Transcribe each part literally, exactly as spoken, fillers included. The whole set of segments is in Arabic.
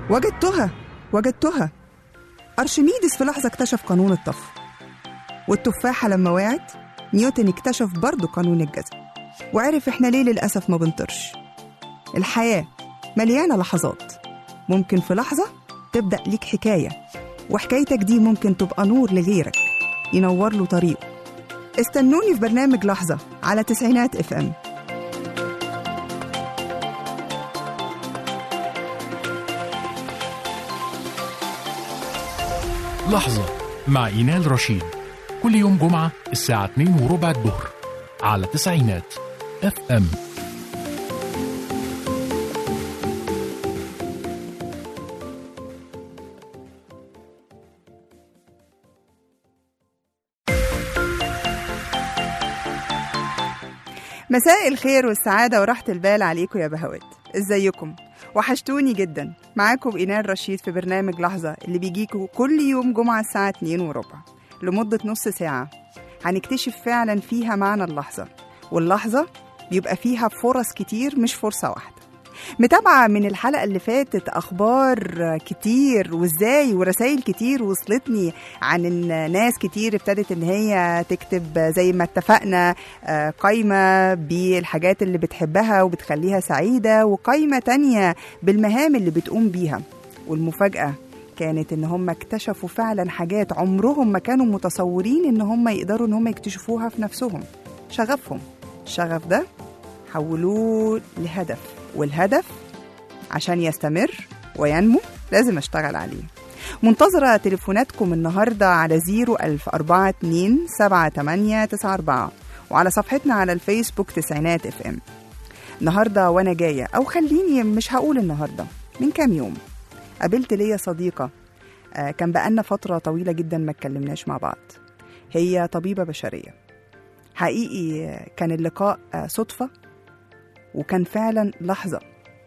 وجدتها وجدتها أرشميدس في لحظة اكتشف قانون الطفو. والتفاحة لما وقعت نيوتن اكتشف برضو قانون الجذب، وعرف احنا ليه للأسف ما بنطرش. الحياة مليانة لحظات، ممكن في لحظة تبدأ ليك حكاية، وحكايتك دي ممكن تبقى نور لغيرك ينور له طريقه. استنوني في برنامج لحظة على تسعينات اف ام. لحظة مع إينال رشيد، كل يوم جمعة الساعة اتنين وربع الظهر على تسعينات اف ام. مساء الخير والسعادة وراحة البال عليكم يا بهوات، ازيكم؟ وحشتوني جدا. معاكم إينال رشيد في برنامج لحظة اللي بيجيكوا كل يوم جمعة الساعة اتنين وربع لمدة نص ساعة. هنكتشف فعلا فيها معنى اللحظة، واللحظة بيبقى فيها فرص كتير مش فرصة واحدة. متابعة من الحلقة اللي فاتت أخبار كتير وإزاي ورسائل كتير وصلتني عن الناس كتير ابتدت إن هي تكتب زي ما اتفقنا قايمة بالحاجات اللي بتحبها وبتخليها سعيدة، وقايمة تانية بالمهام اللي بتقوم بيها. والمفاجأة كانت إن هم اكتشفوا فعلا حاجات عمرهم ما كانوا متصورين إن هم يقدروا إن هم يكتشفوها في نفسهم. شغفهم، الشغف ده حولوه لهدف، والهدف عشان يستمر وينمو لازم اشتغل عليه. منتظرة تليفوناتكم النهاردة على زيرو ألف أربعة اتنين سبعة تمانية تسعة أربعة وعلى صفحتنا على الفيسبوك تسعينات اف ام. النهاردة وانا جاية، او خليني مش هقول النهاردة، من كام يوم قابلت ليا صديقة كان بقالنا فترة طويلة جدا ما اتكلمناش مع بعض. هي طبيبة بشرية. حقيقي كان اللقاء صدفة، وكان فعلا لحظة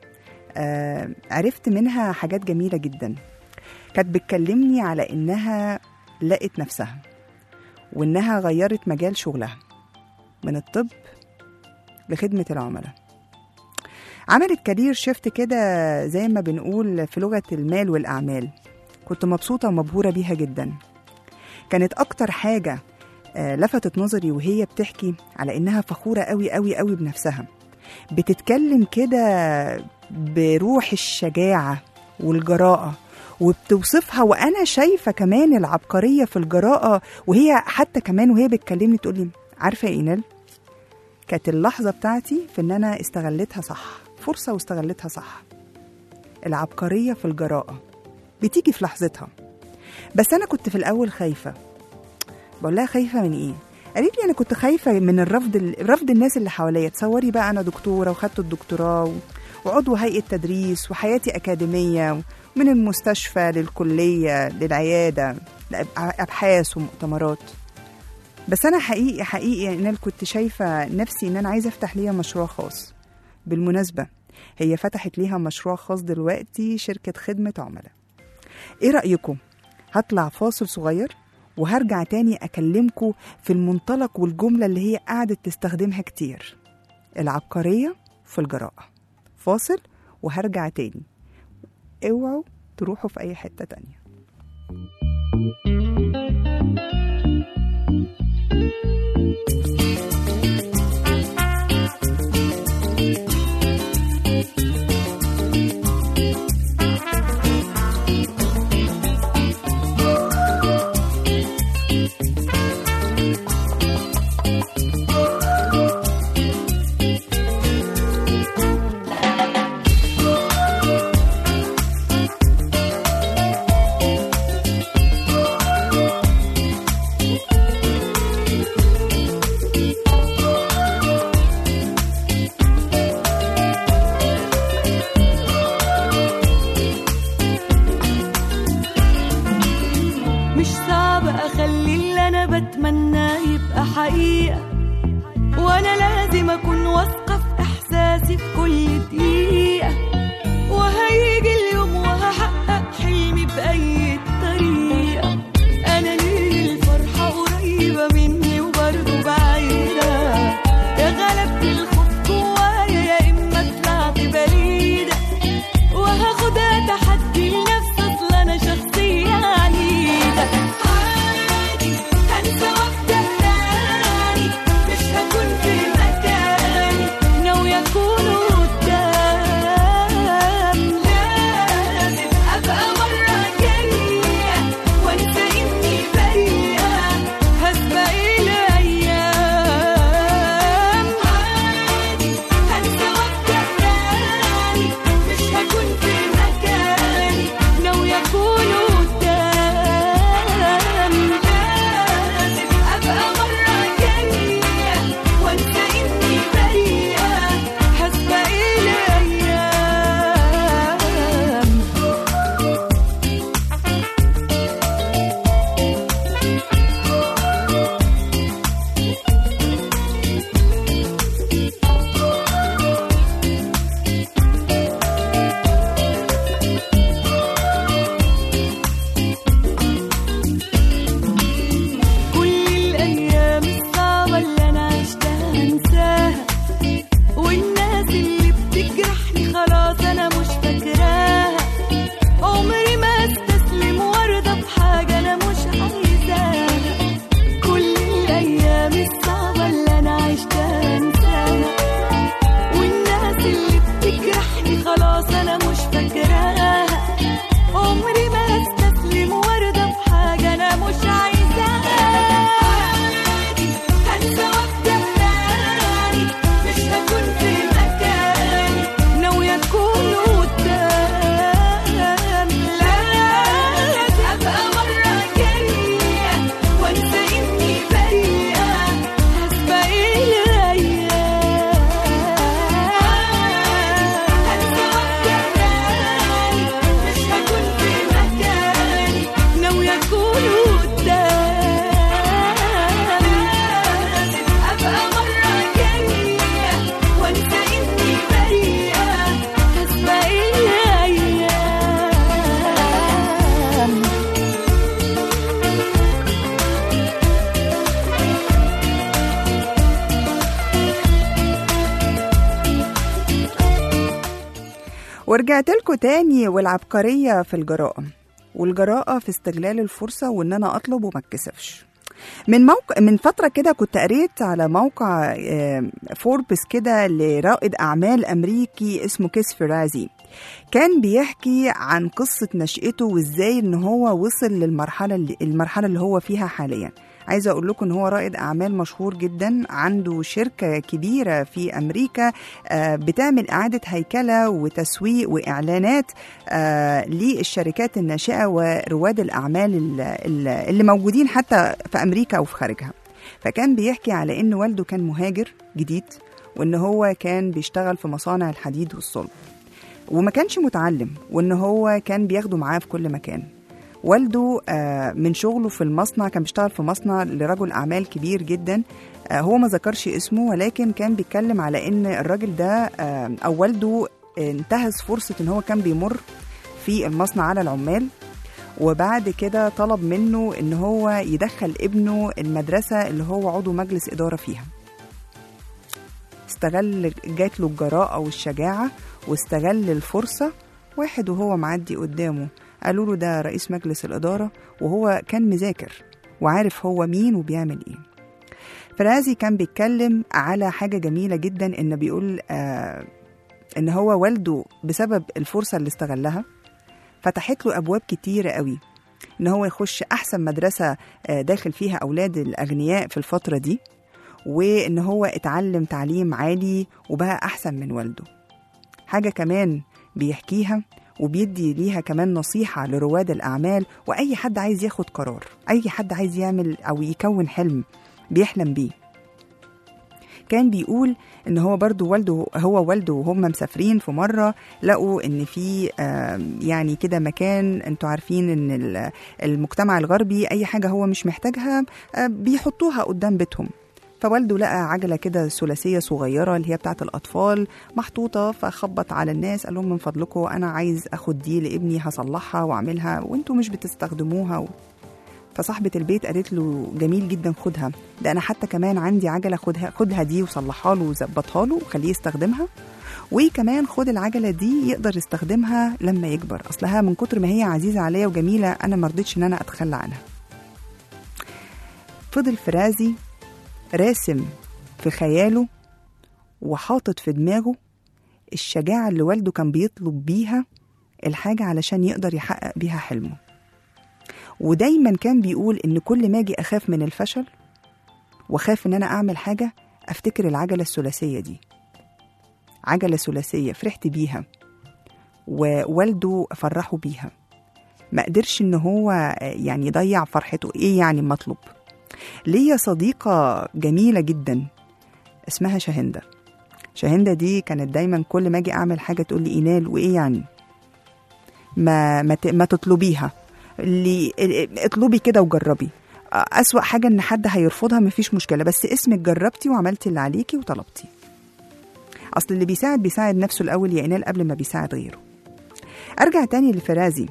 آه عرفت منها حاجات جميلة جدا. كانت بتكلمني على إنها لقت نفسها، وإنها غيرت مجال شغلها من الطب لخدمة العملاء. عملت كارير شيفت كده زي ما بنقول في لغة المال والأعمال. كنت مبسوطة ومبهورة بيها جدا. كانت أكتر حاجة آه لفتت نظري وهي بتحكي على إنها فخورة قوي قوي قوي بنفسها. بتتكلم كده بروح الشجاعة والجراءة، وبتوصفها وأنا شايفة كمان العبقرية في الجراءة. وهي حتى كمان وهي بتكلمني تقولي عارفة يا إينال، كانت اللحظة بتاعتي في إن أنا استغلتها صح، فرصة واستغلتها صح. العبقرية في الجراءة بتيجي في لحظتها. بس أنا كنت في الأول خايفة. بقول لها خايفة من إيه؟ قالت لي أنا كنت خايفة من الرفض رفض الناس اللي حواليا. تصوري بقى أنا دكتورة وخدت الدكتوراه وعضو هيئة تدريس وحياتي أكاديمية، من المستشفى للكلية للعيادة لأبحاث ومؤتمرات. بس أنا حقيقي حقيقي إن أنا كنت شايفة نفسي إن أنا عايزة أفتح ليها مشروع خاص. بالمناسبة هي فتحت ليها مشروع خاص دلوقتي، شركة خدمة عملاء. إيه رأيكم؟ هطلع فاصل صغير وهرجع تاني أكلمكم في المنطلق والجملة اللي هي قاعدة تستخدمها كتير، العبقرية في الجراءة. فاصل وهرجع تاني، اوعوا تروحوا في أي حتة تانية. تحدي ورجعت لكم تاني، والعبقرية في الجراءة، والجراءة في استغلال الفرصة، وإن أنا أطلب وما اتكسفش. من موقع من فترة كده كنت قريت على موقع فوربس كده لرائد أعمال أمريكي اسمه كيس فرازي، كان بيحكي عن قصة نشأته وإزاي إن هو وصل للمرحلة اللي, المرحلة اللي هو فيها حاليا. عايزة أقول لكم إن هو رائد أعمال مشهور جدا، عنده شركة كبيرة في أمريكا بتعمل إعادة هيكلة وتسويق وإعلانات للشركات الناشئة ورواد الأعمال اللي موجودين حتى في أمريكا أو في خارجها. فكان بيحكي على إن والده كان مهاجر جديد، وإن هو كان بيشتغل في مصانع الحديد والصلب، وما كانش متعلم، وإن هو كان بياخده معاه في كل مكان. والده من شغله في المصنع كان بيشتغل في مصنع لرجل أعمال كبير جدا، هو ما ذكرش اسمه، ولكن كان بيتكلم على إن الراجل ده أو والده انتهز فرصة إن هو كان بيمر في المصنع على العمال، وبعد كده طلب منه إن هو يدخل ابنه المدرسة اللي هو عضو مجلس إدارة فيها. استغل جات له الجراءة والشجاعة واستغل الفرصة. واحد وهو معدي قدامه قالوا له ده رئيس مجلس الإدارة، وهو كان مذاكر وعارف هو مين وبيعمل إيه. فرازي كان بيتكلم على حاجة جميلة جدا، إن بيقول آه إن هو والده بسبب الفرصة اللي استغلها فتحت له أبواب كتيرة قوي، إن هو يخش أحسن مدرسة آه داخل فيها أولاد الأغنياء في الفترة دي، وإن هو اتعلم تعليم عالي وبقى أحسن من والده. حاجة كمان بيحكيها وبيدي ليها كمان نصيحة لرواد الأعمال وأي حد عايز ياخد قرار، أي حد عايز يعمل أو يكون حلم بيحلم بيه. كان بيقول إن هو برضو والده هو والده وهم مسافرين في مرة لقوا إن في يعني كده مكان، أنتوا عارفين إن المجتمع الغربي أي حاجة هو مش محتاجها بيحطوها قدام بيتهم. فوالده لقى عجلة كده ثلاثية صغيرة اللي هي بتاعة الأطفال محطوطة، فخبط على الناس قال لهم من فضلكم أنا عايز أخد دي لابني هصلحها وأعملها وأنتوا مش بتستخدموها. فصاحبة البيت قالت له جميل جدا خدها، ده أنا حتى كمان عندي عجلة، خدها خدها دي وصلحها له وزبطها له وخليه يستخدمها، وكمان خد العجلة دي يقدر يستخدمها لما يكبر، أصلها من كتر ما هي عزيزة عليا وجميلة أنا مرضتش إن أنا أتخلى عنها. فضل فرازي راسم في خياله وحاطط في دماغه الشجاعة اللي والده كان بيطلب بيها الحاجة علشان يقدر يحقق بيها حلمه. ودايما كان بيقول إن كل ما أجي أخاف من الفشل وخاف إن أنا أعمل حاجة أفتكر العجلة الثلاثية دي، عجلة ثلاثية فرحت بيها ووالده فرحوا بيها، ما قدرش إن هو يعني يضيع فرحته. إيه يعني مطلوب؟ ليا صديقة جميلة جدا اسمها شاهندة. شاهندة دي كانت دايما كل ما أجي أعمل حاجة تقول لي إينال وإيه يعني ما, ما, ما تطلبيها، اللي اطلبي كده وجربي، أسوأ حاجة إن حد هيرفضها مفيش مشكلة، بس اسمك جربتي وعملتي اللي عليكي وطلبتي. أصل اللي بيساعد بيساعد نفسه الأول يا إينال قبل ما بيساعد غيره. أرجع تاني لفرازي،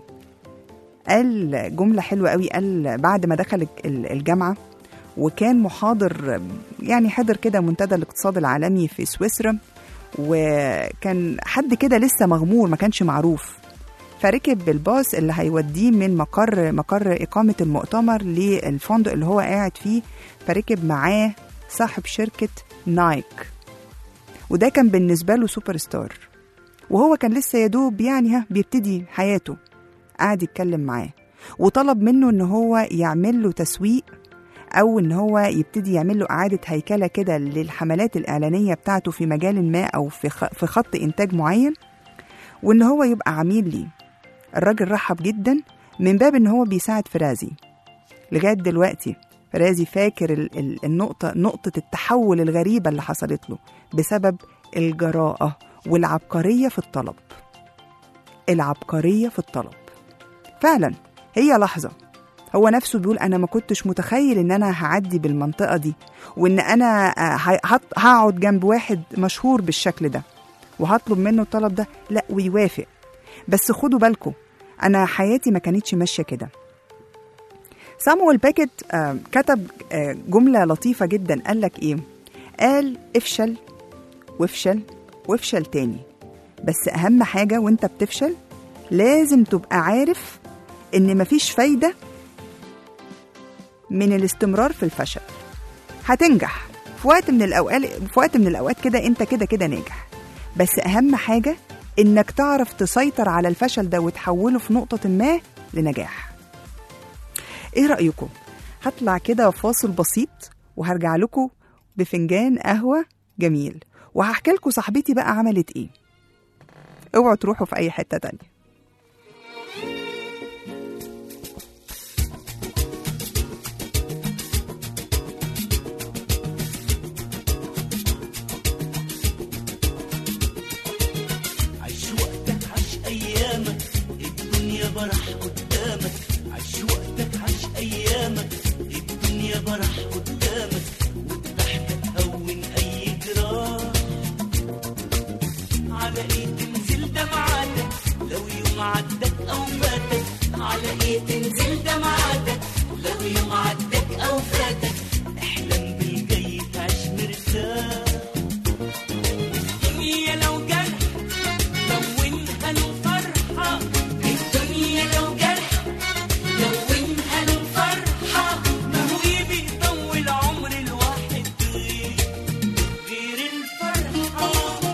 قال جملة حلوة قوي، قال بعد ما دخل الجامعة وكان محاضر يعني حضر كده منتدى الاقتصاد العالمي في سويسرا، وكان حد كده لسه مغمور ما كانش معروف، فركب بالباص اللي هيوديه من مقر مقر إقامة المؤتمر للفندق اللي هو قاعد فيه، فركب معاه صاحب شركة نايك، وده كان بالنسبة له سوبر ستار، وهو كان لسه يدوب يعني ها بيبتدي حياته. قاعد يتكلم معاه وطلب منه ان هو يعمل له تسويق او ان هو يبتدي يعمل له اعادة هيكلة كده للحملات الاعلانية بتاعته في مجال ما او في في خط انتاج معين، وان هو يبقى عميل ليه. الراجل رحب جدا من باب ان هو بيساعد فرازي. لغاية دلوقتي فرازي فاكر النقطة نقطة التحول الغريبة اللي حصلت له بسبب الجراءة والعبقرية في الطلب. العبقرية في الطلب فعلا هي لحظة هو نفسه بيقول أنا ما كنتش متخيل إن أنا هعدي بالمنطقة دي، وإن أنا هقعد جنب واحد مشهور بالشكل ده وهطلب منه الطلب ده، لا ويوافق. بس خدوا بالكم أنا حياتي ما كانتش ماشية كده. سامويل بيكيت كتب جملة لطيفة جدا، قال لك إيه؟ قال افشل وافشل وافشل تاني، بس أهم حاجة وانت بتفشل لازم تبقى عارف إن مفيش فايدة من الاستمرار في الفشل. هتنجح في وقت من الأوقات، في وقت من الأوقات كده انت كده كده ناجح، بس أهم حاجة إنك تعرف تسيطر على الفشل ده وتحوله في نقطة ما لنجاح. إيه رأيكم؟ هطلع كده فاصل بسيط وهرجع لكم بفنجان قهوة جميل، وهحكي لكم صاحبتي بقى عملت إيه. اوعوا تروحوا في أي حتة تانية. برح قدامك، عيش وقتك، عيش أيامك، الدنيا برح قدامك، والضحكة تهون أي جراح. على إيه تنزل دمعاتك لو يوم عدك أو فاتك؟ على إيه تنزل دمعاتك لو يوم عدك أو فاتك؟ احلم بالجاي تعيش مرتاح. الدنيا لو جرح لونها له فرحة، لو جرح لونها له فرحة، ما هو بيطول عمر الواحد غير غير الفرحة.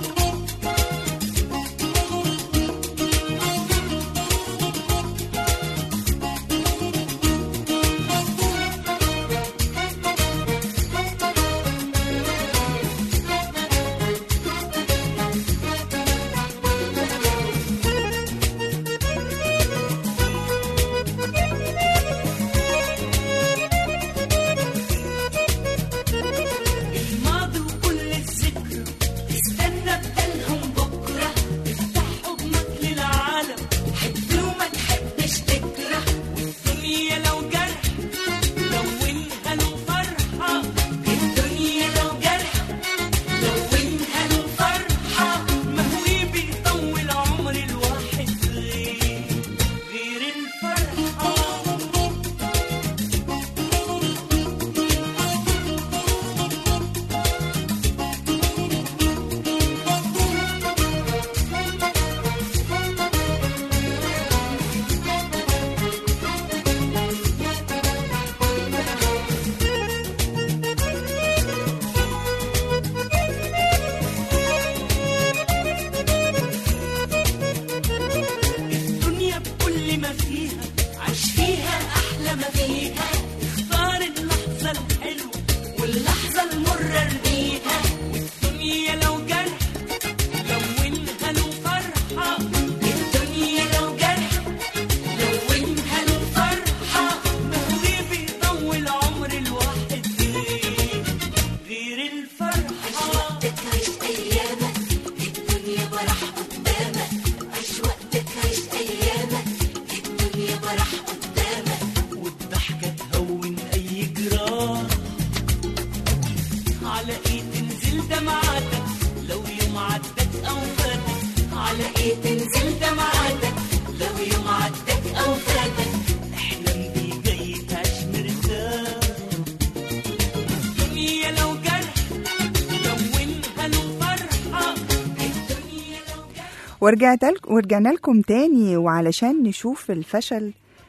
ورجعنا لكم تاني، وعلشان نشوف الفشل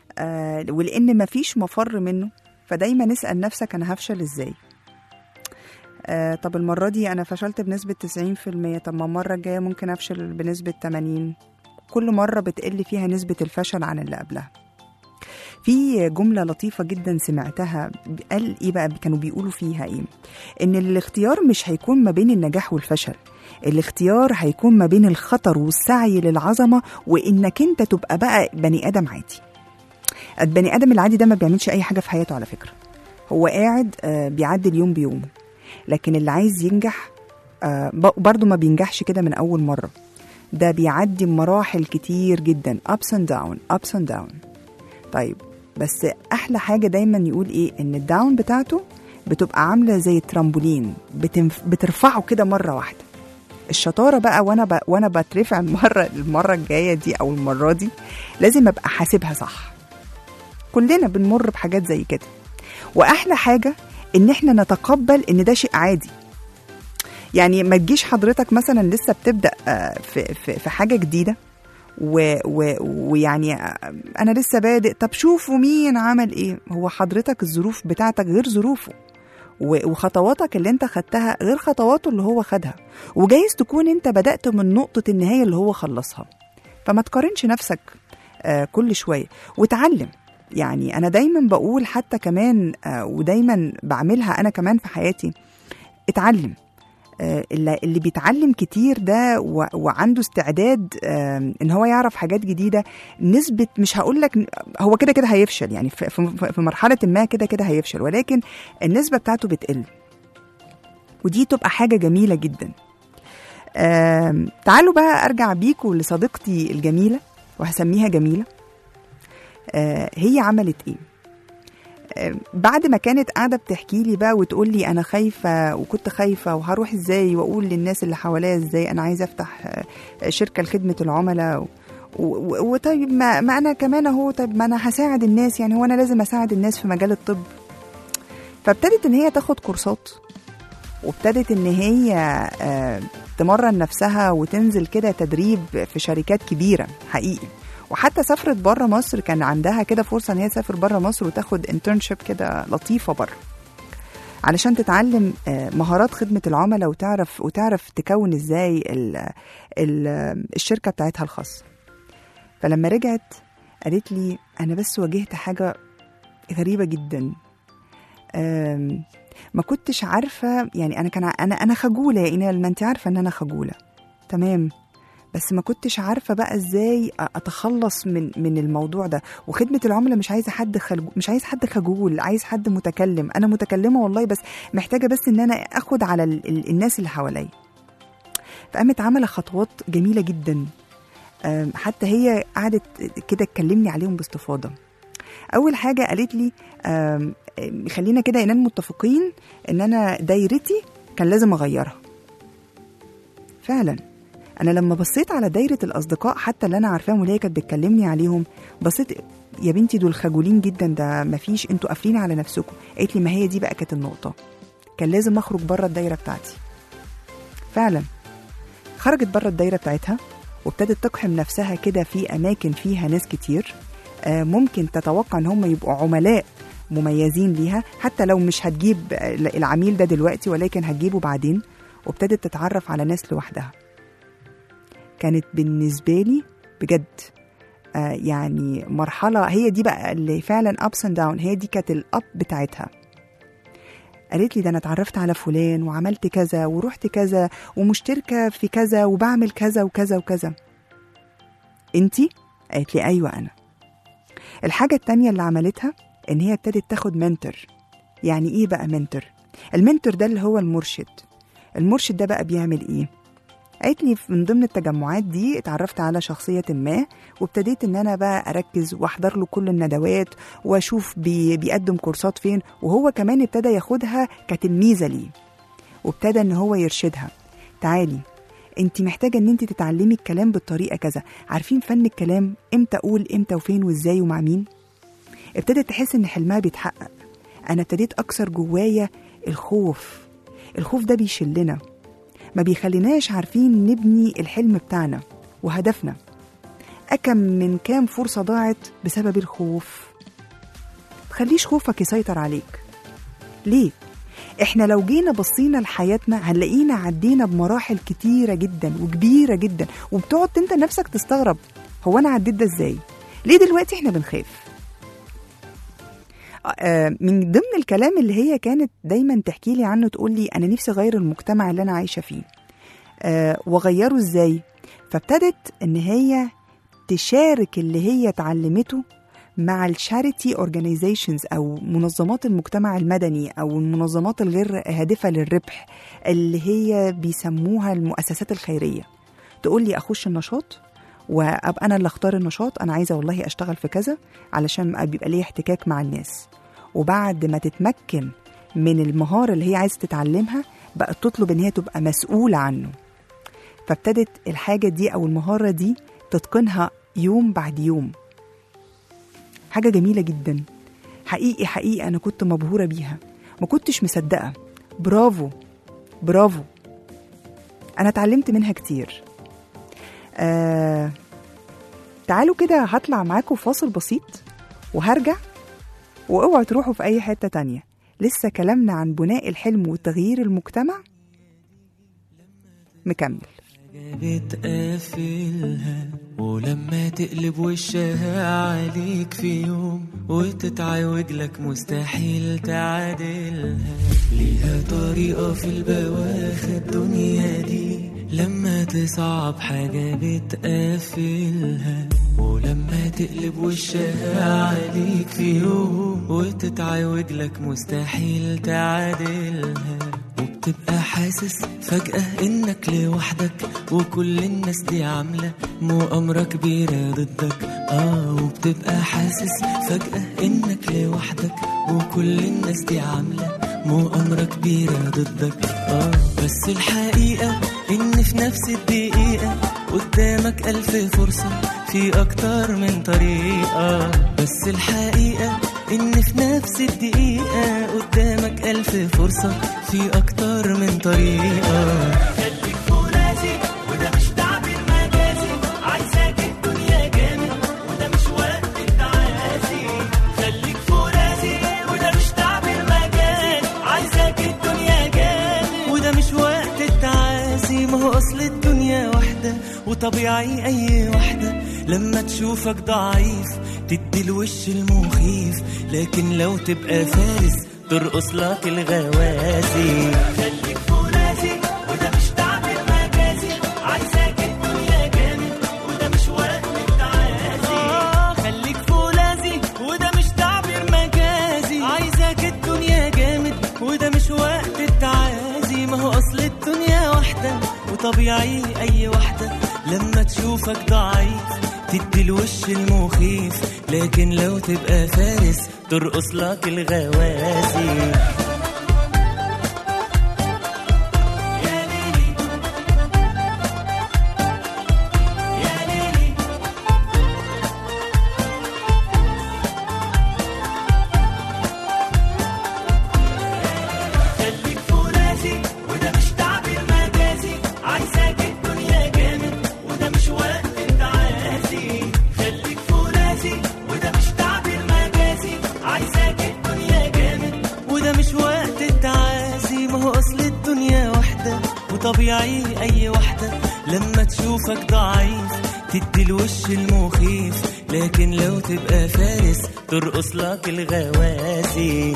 آه ولأن مفيش مفر منه، فدايما نسأل نفسك أنا هفشل إزاي؟ آه طب المرة دي أنا فشلت بنسبة تسعين في المية، طب ما المرة الجاية ممكن أفشل بنسبة ثمانين. كل مرة بتقل فيها نسبة الفشل عن اللي قبلها. في جملة لطيفة جدا سمعتها، قال إيه بقى؟ كانوا بيقولوا فيها إيه؟ إن الاختيار مش هيكون ما بين النجاح والفشل، الاختيار هيكون ما بين الخطر والسعي للعظمة، وإنك أنت تبقى بقى بني آدم عادي. البني آدم العادي ده ما بيعملش أي حاجة في حياته على فكرة، هو قاعد بيعدي اليوم بيومه. لكن اللي عايز ينجح برضو ما بينجحش كده من أول مرة، ده بيعدي مراحل كتير جدا، ups and down ups and down. طيب بس أحلى حاجة دايما يقول إيه؟ إن الداون بتاعته بتبقى عاملة زي الترامبولين، بتنف... بترفعه كده مرة واحدة. الشطارة بقى وانا ب... وانا بترفع المرة المرة الجاية دي او المرة دي لازم ابقى حاسبها صح. كلنا بنمر بحاجات زي كده، واحلى حاجة ان احنا نتقبل ان ده شيء عادي. يعني ما تجيش حضرتك مثلا لسه بتبدأ في, في, في حاجة جديدة ويعني أنا لسه بادئ، طب شوفوا مين عمل إيه. هو حضرتك الظروف بتاعتك غير ظروفه، وخطواتك اللي انت خدتها غير خطواته اللي هو خدها، وجايز تكون انت بدأت من نقطة النهاية اللي هو خلصها. فما تقارنش نفسك آه كل شوية وتعلم. يعني أنا دايما بقول حتى كمان آه ودايما بعملها أنا كمان في حياتي، اتعلم. آه اللي, اللي بيتعلم كتير ده وعنده استعداد آه ان هو يعرف حاجات جديدة، نسبة مش هقولك هو كده كده هيفشل، يعني في, في مرحلة ما كده كده هيفشل، ولكن النسبة بتاعته بتقل، ودي تبقى حاجة جميلة جدا. آه تعالوا بقى أرجع بيكوا لصديقتي الجميلة، وهسميها جميلة. آه هي عملت إيه؟ آه بعد ما كانت قاعدة بتحكي لي بقى وتقول لي أنا خايفة وكنت خايفة وهروح إزاي، وأقول للناس اللي حواليا إزاي أنا عايزة أفتح آه شركة لخدمة العملاء، وطيب ما, ما أنا كمان أهو، طيب ما أنا هساعد الناس، يعني هو أنا لازم أساعد الناس في مجال الطب. فابتدت إن هي تاخد كورسات، وابتدت إن هي آه تمرن نفسها وتنزل كده تدريب في شركات كبيرة حقيقي، وحتى سافرت بره مصر، كان عندها كده فرصة ان هي تسافر بره مصر وتاخد انترنشيب كده لطيفة بره علشان تتعلم مهارات خدمة العملاء، وتعرف وتعرف تكون ازاي ال ال الشركة بتاعتها الخاصة. فلما رجعت قالت لي انا بس واجهت حاجة غريبة جدا، ما كنتش عارفة، يعني انا كان انا انا خجولة يا اينال، ما انت عارفة ان انا خجولة تمام، بس ما كنتش عارفة بقى ازاي اتخلص من من الموضوع ده. وخدمة العملاء مش عايزة حد خلجو، مش عايز حد خجول، عايز حد متكلم. انا متكلمة والله، بس محتاجة بس ان انا اخد على ال ال الناس اللي حواليا. فقامت عملت خطوات جميلة جدا، حتى هي قعدت كده تكلمني عليهم باستفاضة. اول حاجة قالت لي خلينا كده اننا متفقين ان انا دايرتي كان لازم اغيرها. فعلا أنا لما بصيت على دايرة الأصدقاء حتى اللي أنا عارفاهم واللي هي كانت بتكلمني عليهم، بصيت يا بنتي دول خجولين جدا، ده مفيش، انتوا قافلين على نفسكم. قالت لي ما هي دي بقى كانت النقطة، كان لازم أخرج بره الدايرة بتاعتي. فعلا خرجت بره الدايرة بتاعتها، وابتدت تقحم نفسها كده في أماكن فيها ناس كتير ممكن تتوقع ان هم يبقوا عملاء مميزين ليها، حتى لو مش هتجيب العميل ده دلوقتي ولكن هتجيبه بعدين. وابتدت تتعرف على ناس لوحدها. كانت بالنسبة لي بجد آه يعني مرحلة، هي دي بقى اللي فعلا ups and down، هي دي كانت الأب بتاعتها. قالت لي ده أنا اتعرفت على فلان وعملت كذا ورحت كذا ومشتركة في كذا وبعمل كذا وكذا وكذا. انتي؟ قالت لي أيوة أنا. الحاجة التانية اللي عملتها إن هي ابتدت تاخد منتور. يعني إيه بقى منتور؟ المنتور ده اللي هو المرشد. المرشد ده بقى بيعمل إيه؟ قالت لي من ضمن التجمعات دي اتعرفت على شخصية ما، وابتديت ان انا بقى اركز واحضر له كل الندوات واشوف بي بيقدم كورسات فين، وهو كمان ابتدى ياخدها كتلميذة ليه، وابتدى ان هو يرشدها. تعالي انت محتاجة ان انت تتعلمي الكلام بالطريقة كذا، عارفين فن الكلام، امتى اقول امتى وفين وازاي ومع مين. ابتدت تحس ان حلمها بيتحقق. انا ابتديت اكسر جوايا الخوف. الخوف ده بيشلنا، ما بيخليناش عارفين نبني الحلم بتاعنا وهدفنا. أكم من كام فرصة ضاعت بسبب الخوف. تخليش خوفك يسيطر عليك. ليه؟ إحنا لو جينا بصينا لحياتنا هنلاقينا عدينا بمراحل كتيرة جدا وكبيرة جدا، وبتقعد انت نفسك تستغرب هو أنا عديت ده إزاي؟ ليه دلوقتي إحنا بنخاف؟ من ضمن الكلام اللي هي كانت دايما تحكي لي عنه، تقول لي أنا نفسي أغير المجتمع اللي أنا عايشة فيه أه وغيره إزاي. فابتدت إن هي تشارك اللي هي تعلمته مع الشاريتي أورجانيزيشنز أو منظمات المجتمع المدني أو المنظمات الغير هادفة للربح اللي هي بيسموها المؤسسات الخيرية. تقول لي أخش النشاط وأبقى أنا اللي أختار النشاط، أنا عايزة والله أشتغل في كذا علشان بيبقى ليه احتكاك مع الناس. وبعد ما تتمكن من المهارة اللي هي عايزة تتعلمها بقى تطلب إن هي تبقى مسؤولة عنه. فابتدت الحاجة دي أو المهارة دي تتقنها يوم بعد يوم. حاجة جميلة جدا حقيقي حقيقي. أنا كنت مبهورة بيها، ما كنتش مصدقة. برافو برافو. أنا اتعلمت منها كتير. آه تعالوا كده هطلع معاكم فاصل بسيط وهرجع، واوعوا تروحوا في أي حتة تانية. لسه كلامنا عن بناء الحلم وتغيير المجتمع مكمل. بتقفلها ولما تقلب وشها عليك في يوم وتتعوج لك مستحيل تعادلها. ليها طريقة في البواخر الدنيا دي، لما تصعب حاجة بتقفلها ولما تقلب وشها عليك في يوم وتتعوج لك مستحيل تعادلها. وبتبقى حاسس فجأة انك لوحدك وكل الناس دي عاملة مؤامرة كبيرة ضدك. اه وبتبقى حاسس فجأة انك لوحدك وكل الناس دي عاملة مؤامرة كبيرة ضدك. اه بس الحقيقة ان في نفس الدقيقة قدامك ألف فرصة في أكتر من طريقة. بس الحقيقة إن في نفس الدقيقة قدامك ألف فرصة في أكتر من طريقة. خليك فرازي وده مش تعبير مجازي، عايزاك الدنيا جامد وده مش وقت التعازي. خليك فرازي وده مش تعبير مجازي، عايزاك الدنيا جامد وده مش وقت التعازي. ما هو أصل الدنيا واحدة وطبيعي أي واحدة لما تشوفك ضعيف تدي الوش المخيف، لكن لو تبقى فارس ترقص لك الغوازي. خليك فرازي وده مش تعبير مجازي، عايزاك الدنيا جامد وده مش وقت التعازي. آه خليك فرازي وده مش تعبير مجازي، عايزاك الدنيا جامد وده مش وقت التعازي. ما هو أصل الدنيا واحدة وطبيعي أي واحدة لما تشوفك ضعيف تدي الوش المخيف، لكن لو تبقى فارس ترقص لك الغوازي. يا ليلي يا ليلي خليك فرازي وده مش تعبير مجازي، عايزاك الدنيا جامد وده مش وقت التعازي. خليك فرازي وده مش تعبير مجازي، عايزاك الدنيا جامد وده مش وقت التعازي. ما هو أصل الدنيا واحدة وطبيعي أي واحدة لما تشوفك ضعيف تدي الوش المخيف، لكن لو تبقى فارس ترقص لك الغوازي.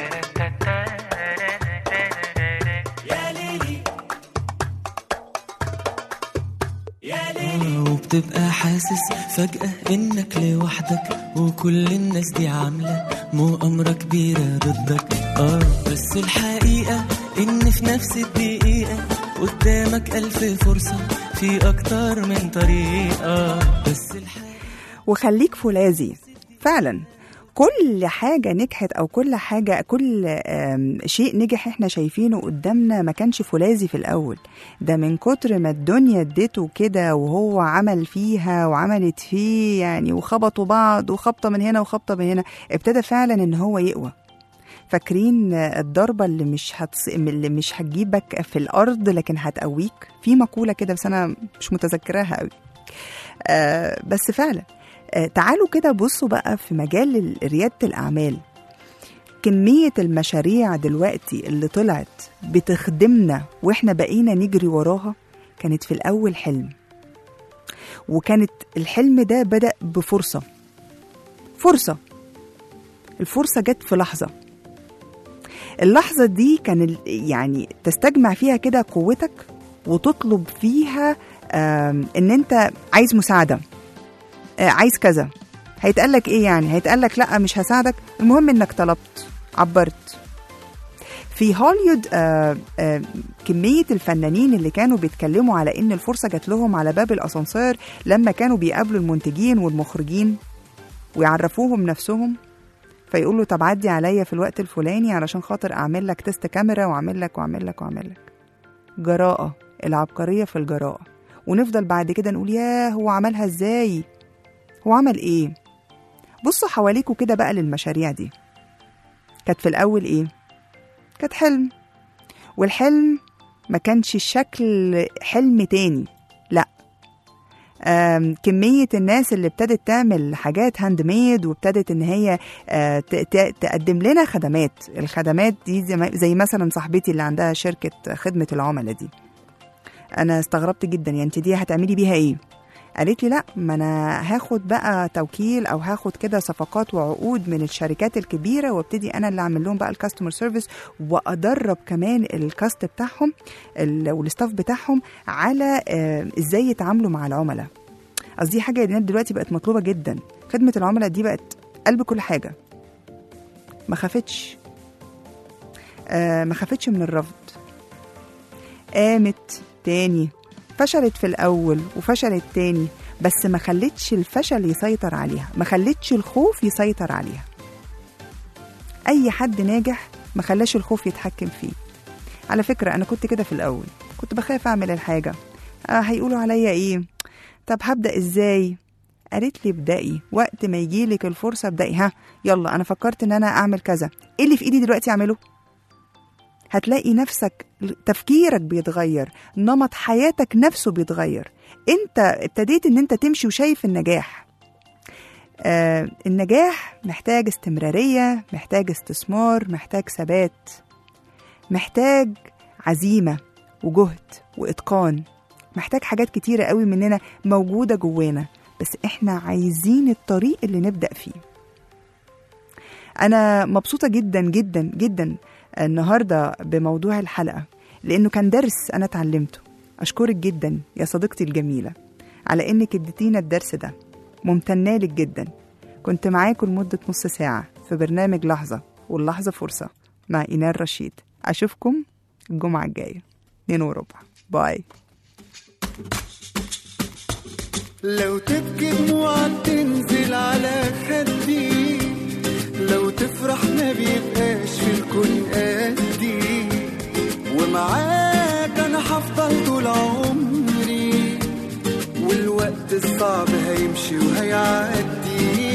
وبتبقى حاسس فجأة انك لوحدك وكل الناس دي عاملة مؤامرة كبيرة ضدك. اه بس الحقيقة ان في نفس الدقيقة قدامك ألف فرصة في اكتر من طريقة. بس الحقيقة وخليك فولاذي فعلا. كل حاجة نجحت أو كل حاجة كل آم، شيء نجح احنا شايفينه قدامنا ما كانش فولاذي في الأول. ده من كتر ما الدنيا اديته كده وهو عمل فيها وعملت فيه يعني وخبطوا بعض وخبطة من هنا وخبطة من هنا، ابتدى فعلا ان هو يقوى. فاكرين الضربة اللي مش هتص... اللي مش هتجيبك في الأرض لكن هتقويك؟ في مقولة كده بس أنا مش متذكراها قوي. آه بس فعلا آه تعالوا كده بصوا بقى في مجال ريادة الأعمال. كمية المشاريع دلوقتي اللي طلعت بتخدمنا وإحنا بقينا نجري وراها كانت في الأول حلم، وكانت الحلم ده بدأ بفرصة فرصة الفرصة جت في لحظة. اللحظة دي كان يعني تستجمع فيها كده قوتك وتطلب فيها ان انت عايز مساعدة، عايز كذا. هيتقالك ايه يعني؟ هيتقالك لا مش هساعدك، المهم انك طلبت عبرت. في هوليود آآ آآ كمية الفنانين اللي كانوا بيتكلموا على ان الفرصة جات لهم على باب الاسانسير لما كانوا بيقابلوا المنتجين والمخرجين ويعرفوهم نفسهم، فيقولوا طب عدي عليا في الوقت الفلاني علشان خاطر اعمل لك تست كاميرا واعمل لك واعمل لك واعمل لك. جراءة، العبقرية في الجراءة. ونفضل بعد كده نقول ياه هو عملها ازاي، هو عمل ايه. بصوا حواليكوا كده بقى للمشاريع دي. كانت في الاول ايه؟ كانت حلم، والحلم ما كانش شكل حلم تاني، لا. آم، كمية الناس اللي ابتدت تعمل حاجات هاند ميد وابتدت ان هي آه، ت- ت- تقدم لنا خدمات. الخدمات دي زي ما- زي مثلا صاحبتي اللي عندها شركة خدمة العملاء دي، انا استغربت جدا، يعني انت دي هتعملي بيها ايه؟ قالت لي لا، ما انا هاخد بقى توكيل او هاخد كده صفقات وعقود من الشركات الكبيره، وابتدي انا اللي اعمل لهم بقى الكاستمر سيرفيس، وادرب كمان الكاست بتاعهم ال- والستاف بتاعهم على آه، ازاي يتعاملوا مع العملاء. قصدي حاجه دلوقتي بقت مطلوبه جدا، خدمه العملاء دي بقت قلب كل حاجه. ما خافتش آه، ما خافتش من الرفض، قامت تاني، فشلت في الأول وفشلت تاني، بس ما خلتش الفشل يسيطر عليها، ما خلتش الخوف يسيطر عليها. أي حد ناجح ما خلاش الخوف يتحكم فيه. على فكرة أنا كنت كده في الأول، كنت بخاف أعمل الحاجة، آه هيقولوا عليا إيه، طب هبدأ إزاي؟ قالت لي ابدأي، وقت ما يجيلك الفرصة ابدأي. ها يلا أنا فكرت إن أنا أعمل كذا، إيه اللي في إيدي دلوقتي أعمله؟ هتلاقي نفسك تفكيرك بيتغير، نمط حياتك نفسه بيتغير. انت ابتديت ان انت تمشي وشايف النجاح. آه النجاح محتاج استمرارية، محتاج استثمار، محتاج ثبات، محتاج عزيمة وجهد وإتقان، محتاج حاجات كتيرة قوي مننا موجودة جوانا، بس احنا عايزين الطريق اللي نبدأ فيه. أنا مبسوطة جدا جدا جدا النهاردة بموضوع الحلقة، لأنه كان درس أنا اتعلمته. أشكرك جدا يا صديقتي الجميلة على إنك اديتينا الدرس ده، ممتنة لك جدا. كنت معاكم لمدة نص ساعة في برنامج لحظة، واللحظة فرصة مع إينال رشيد. أشوفكم الجمعة الجاية اتنين وربع. باي. لو تبكي دموعك تنزل على خدي، لو تفرح ما بيبقاش في الكون قدي، ومعاك انا هفضل طول عمري، والوقت الصعب هيمشي وهيعدي.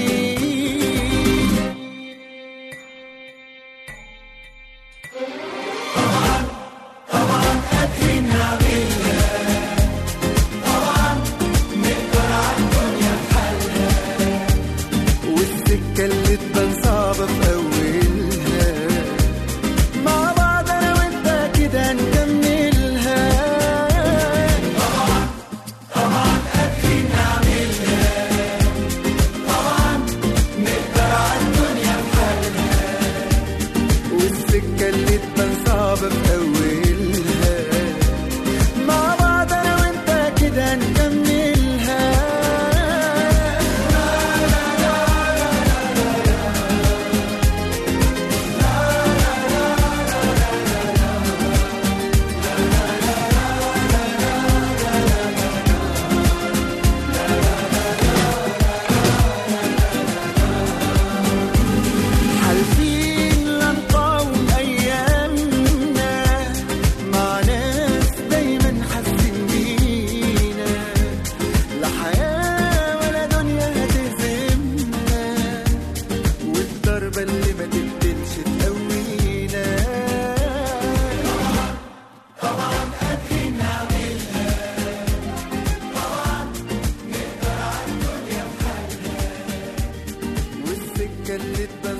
طبعا طبعا قادرين نعملها، طبعا نقدر عالدنيا بحالها، والسكة اللي تبان صعبة في أولها، مع بعض أنا وأنت كده نكملها. طبعا طبعا قادرين نعملها، طبعا نقدر عالدنيا بحالها، والسكة اللي تبان صعبة في أولها، مع بعض أنا وأنت كده نكملها. حالفين لا نقاوم أيامنا، مع ناس دايما حاسين بينا، لا حياة ولا دنيا هتهزمنا، والضربة اللي ما تبدلش تقوينا. طبعا قادرين نعملها، طبعا نقدر عالدنيا بحالها، والسكة اللي تبان